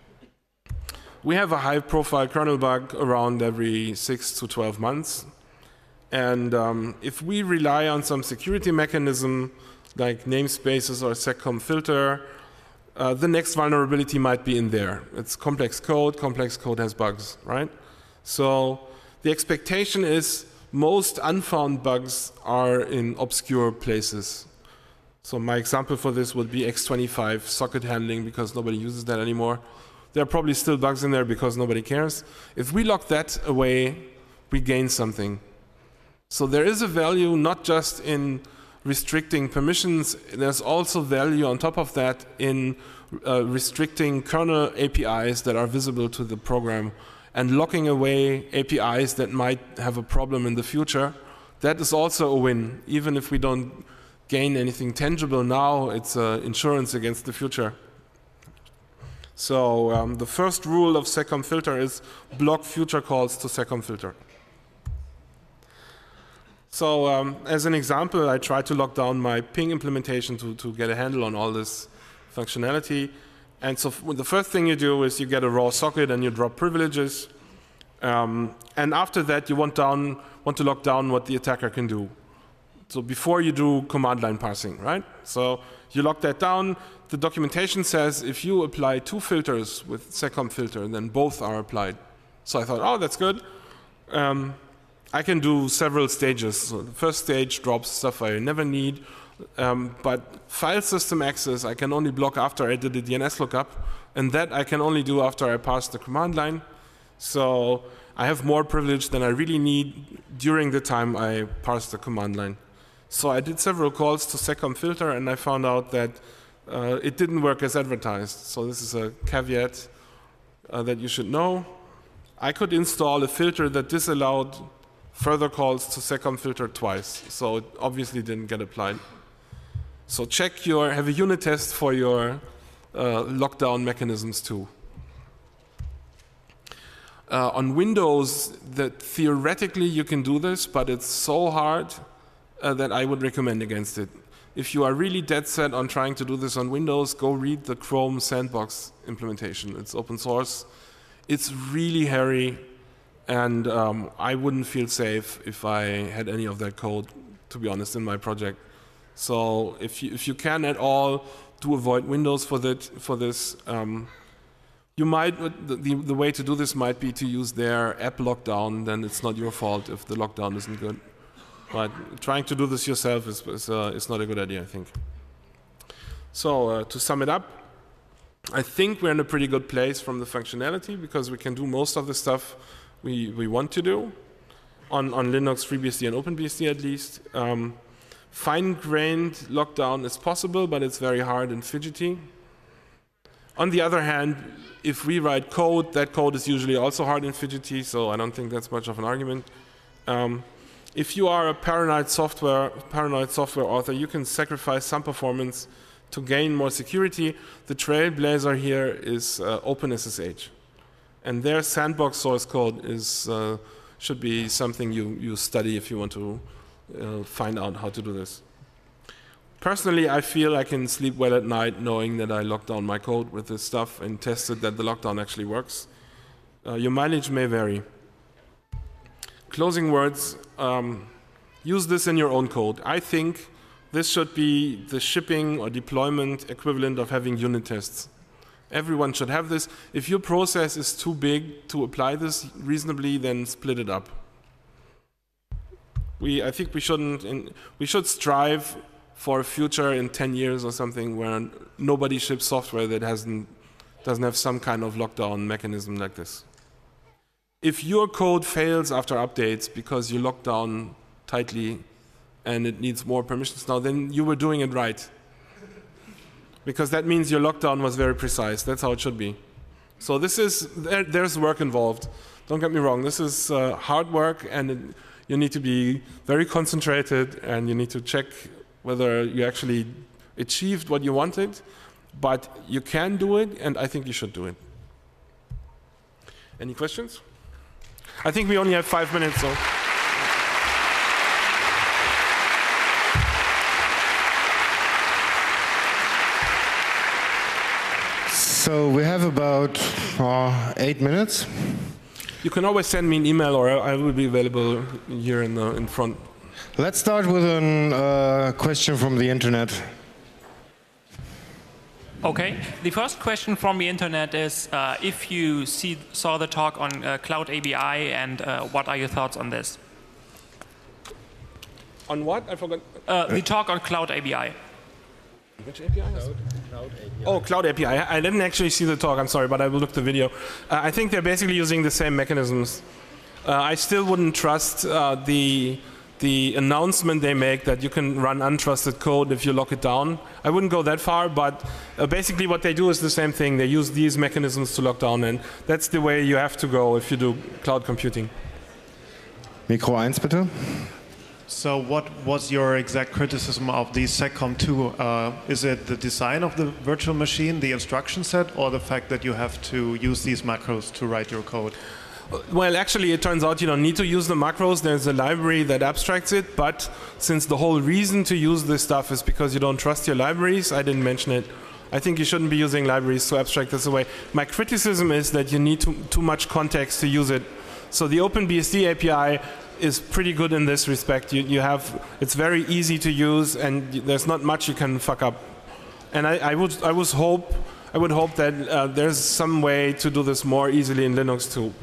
We have a high-profile kernel bug around every 6 to 12 months. And if we rely on some security mechanism like namespaces or seccomfilter, the next vulnerability might be in there. It's complex code has bugs, right? So the expectation is most unfound bugs are in obscure places. So my example for this would be X25 socket handling, because nobody uses that anymore. There are probably still bugs in there because nobody cares. If we lock that away, we gain something. So there is a value not just in restricting permissions, there's also value on top of that in restricting kernel APIs that are visible to the program and locking away APIs that might have a problem in the future. That is also a win. Even if we don't gain anything tangible now, it's insurance against the future. So the first rule of seccomfilter is block future calls to seccomfilter. So as an example, I tried to lock down my ping implementation to get a handle on all this functionality. And so the first thing you do is you get a raw socket and you drop privileges. And after that, you want to lock down what the attacker can do. So before you do command line parsing, right? So you lock that down. The documentation says if you apply 2 filters with seccomfilter, then both are applied. So I thought, oh, that's good. I can do several stages. So the first stage drops stuff I never need. But file system access I can only block after I did the DNS lookup. And that I can only do after I pass the command line. So I have more privilege than I really need during the time I parse the command line. So I did several calls to seccomfilter and I found out that it didn't work as advertised. So this is a caveat that you should know. I could install a filter that disallowed further calls to seccomfilter twice. So it obviously didn't get applied. So have a unit test for your lockdown mechanisms too. On Windows, theoretically you can do this, but it's so hard that I would recommend against it. If you are really dead set on trying to do this on Windows, go read the Chrome Sandbox implementation. It's open source. It's really hairy, and I wouldn't feel safe if I had any of that code, to be honest, in my project. So if you can at all, do avoid Windows for this. You might, the way to do this might be to use their app lockdown, then it's not your fault if the lockdown isn't good. But trying to do this yourself is not a good idea, I think. So to sum it up, I think we're in a pretty good place from the functionality because we can do most of the stuff we want to do on Linux, FreeBSD, and OpenBSD at least. Fine-grained lockdown is possible, but it's very hard and fidgety. On the other hand, if we write code, that code is usually also hard and fidgety, so I don't think that's much of an argument. If you are a paranoid software author, you can sacrifice some performance to gain more security. The trailblazer here is OpenSSH. And their sandbox source code should be something you study if you want to find out how to do this. Personally, I feel I can sleep well at night knowing that I locked down my code with this stuff and tested that the lockdown actually works. Your mileage may vary. Closing words, use this in your own code. I think this should be the shipping or deployment equivalent of having unit tests. Everyone should have this. If your process is too big to apply this reasonably, then split it up. I think we should strive for a future in 10 years or something where nobody ships software that doesn't have some kind of lockdown mechanism like this. If your code fails after updates because you lock down tightly and it needs more permissions now, then you were doing it right. Because that means your lockdown was very precise. That's how it should be. So there's work involved. Don't get me wrong. This is hard work, and you need to be very concentrated, and you need to check whether you actually achieved what you wanted. But you can do it, and I think you should do it. Any questions? I think we only have 5 minutes, so. So we have about 8 minutes. You can always send me an email, or I will be available here in front. Let's start with a question from the internet. Okay. The first question from the internet is if you saw the talk on Cloud ABI, and what are your thoughts on this? On what? I forgot. The talk on Cloud ABI. Which API? Cloud API. Oh, Cloud API. I didn't actually see the talk, I'm sorry, but I will look the video. I think they're basically using the same mechanisms. I still wouldn't trust the announcement they make that you can run untrusted code if you lock it down. I wouldn't go that far, but basically what they do is the same thing. They use these mechanisms to lock down, and that's the way you have to go if you do cloud computing. Mikro 1 bitte. So what was your exact criticism of the SecComp2? Is it the design of the virtual machine, the instruction set, or the fact that you have to use these macros to write your code? Well, actually, it turns out you don't need to use the macros. There's a library that abstracts it, but since the whole reason to use this stuff is because you don't trust your libraries, I didn't mention it. I think you shouldn't be using libraries to abstract this away. My criticism is that you need too much context to use it. So the OpenBSD API is pretty good in this respect. It's very easy to use, and there's not much you can fuck up. And I would hope that there's some way to do this more easily in Linux too.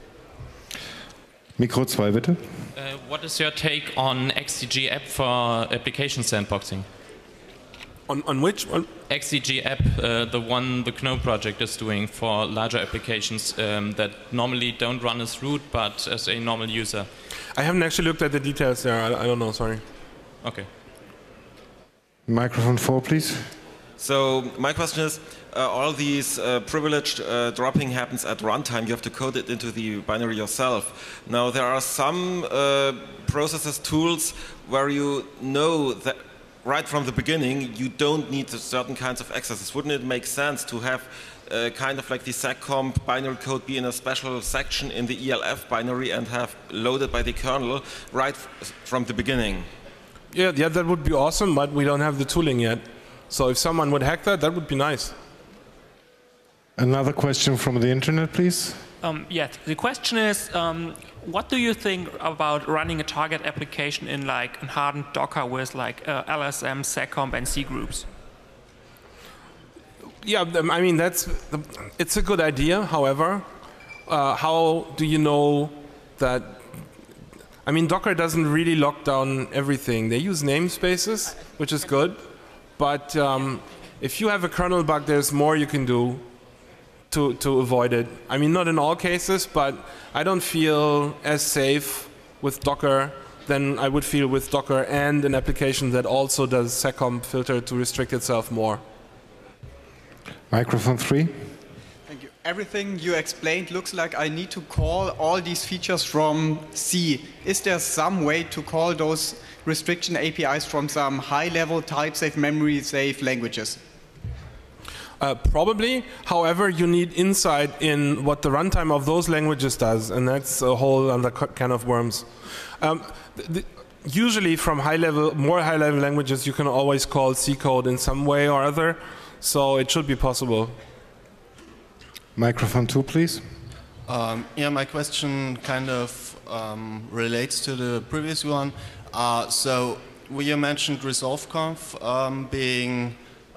Mikro 2 bitte. What is your take on XDG app for application sandboxing? On which one? XDG app, the one the GNOME project is doing for larger applications that normally don't run as root, but as a normal user. I haven't actually looked at the details there. I don't know, sorry. Okay. Microphone 4, please. So my question is, all these privileged dropping happens at runtime. You have to code it into the binary yourself. Now there are some processes, tools where you know that right from the beginning you don't need certain kinds of accesses. Wouldn't it make sense to have kind of like the SecComp binary code be in a special section in the ELF binary and have loaded by the kernel right from the beginning? Yeah, that would be awesome, but we don't have the tooling yet. So if someone would hack that would be nice. Another question from the internet, please. Yes, the question is, what do you think about running a target application in like hardened Docker with like LSM, SecComp, and C groups? Yeah, I mean it's a good idea. However, how do you know that? I mean, Docker doesn't really lock down everything. They use namespaces, which is good. But if you have a kernel bug, there's more you can do to avoid it. I mean, not in all cases, but I don't feel as safe with Docker than I would feel with Docker and an application that also does SecComp filter to restrict itself more. Microphone 3. Thank you. Everything you explained looks like I need to call all these features from C. Is there some way to call those restriction APIs from some high-level type-safe, memory-safe languages? Probably. However, you need insight in what the runtime of those languages does, and that's a whole other can of worms. Usually from more high-level languages, you can always call C code in some way or other, so it should be possible. Microphone 2, please. Yeah, my question kind of relates to the previous one. So you mentioned ResolveConf being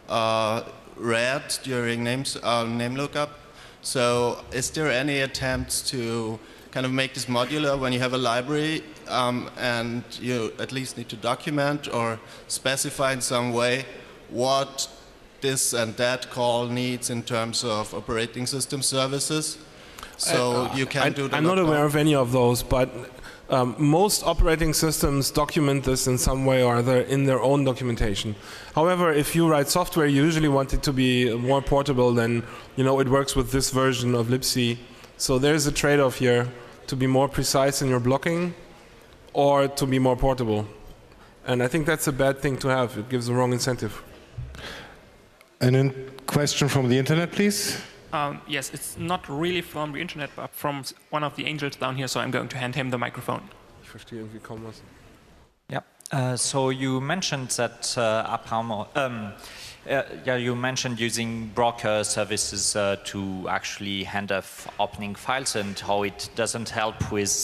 read during name lookup. So is there any attempts to kind of make this modular when you have a library and you at least need to document or specify in some way what this and that call needs in terms of operating system services? So you can do the I'm not aware of any of those, but most operating systems document this in some way or other in their own documentation. However, if you write software, you usually want it to be more portable than, it works with this version of libc. So there's a trade-off here to be more precise in your blocking or to be more portable. And I think that's a bad thing to have. It gives the wrong incentive. And a question from the internet, please. Yes, it's not really from the internet, but from one of the angels down here, so I'm going to hand him the microphone. Yeah. So you mentioned that AppArmor, you mentioned using broker services to actually hand off opening files and how it doesn't help with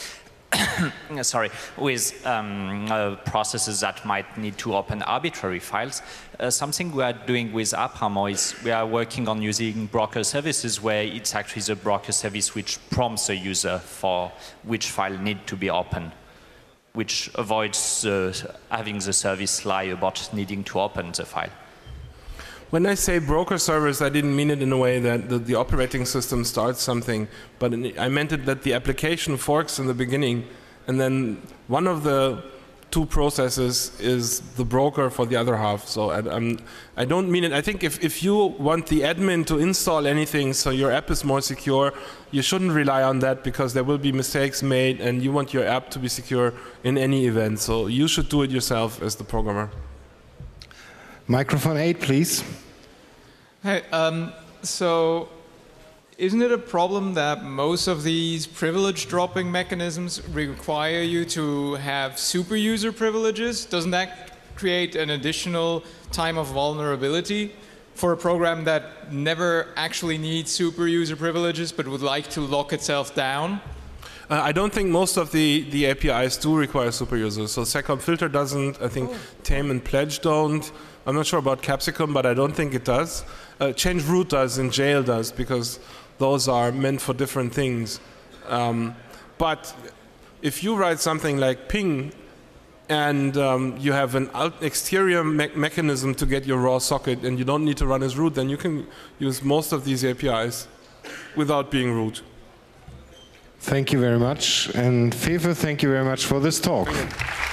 processes that might need to open arbitrary files. Something we are doing with AppArmor is we are working on using broker services where it's actually the broker service which prompts the user for which file need to be opened, which avoids having the service lie about needing to open the file. When I say broker servers, I didn't mean it in a way that the operating system starts something, but I meant it that the application forks in the beginning, and then one of the two processes is the broker for the other half. So I don't mean it. I think if you want the admin to install anything so your app is more secure, you shouldn't rely on that because there will be mistakes made and you want your app to be secure in any event. So you should do it yourself as the programmer. Microphone 8, please. Hey, so isn't it a problem that most of these privilege dropping mechanisms require you to have super user privileges? Doesn't that create an additional time of vulnerability for a program that never actually needs super user privileges but would like to lock itself down? I don't think most of the APIs do require super users. So SecComFilter doesn't, I think Tame and Pledge don't. I'm not sure about Capsicum, but I don't think it does. Change Root does and Jail does, because those are meant for different things. But if you write something like ping and you have an exterior mechanism to get your raw socket and you don't need to run as root, then you can use most of these APIs without being root. Thank you very much. And Fefe, thank you very much for this talk.